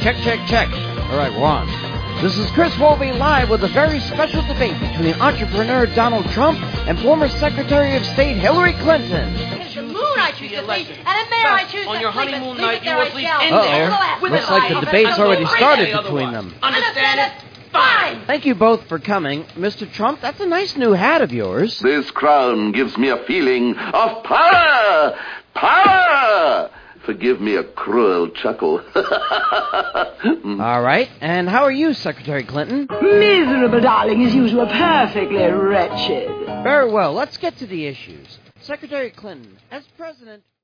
check. All right, we're on. This is Chris Wolby live with a very special debate between entrepreneur Donald Trump and former Secretary of State Hillary Clinton. It's the moon I choose to sleep, and the mayor I choose to sleep. On your honeymoon night, you there will sleep in Uh-oh. there. Looks like the debate's already started between them. Understand it? Fine. Thank you both for coming. Mr. Trump, that's a nice new hat of yours. This crown gives me a feeling of power! Power! Forgive me a cruel chuckle. All right. And how are you, Secretary Clinton? Miserable, darling, as usual, perfectly wretched. Very well. Let's get to the issues. Secretary Clinton, as president...